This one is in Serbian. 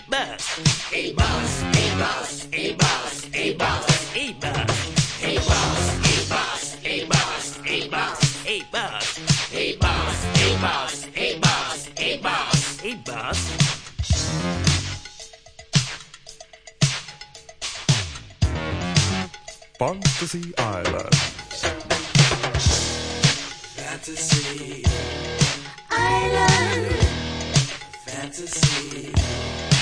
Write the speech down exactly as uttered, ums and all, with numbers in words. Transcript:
bus. A bus, a bus, a bus, a bus. A bus. A bus, a bus, a bus, a bus. A bus. A bus, a bus, a bus, a bus. A bus. Fantasy Island. Fantasy Island. Fantasy.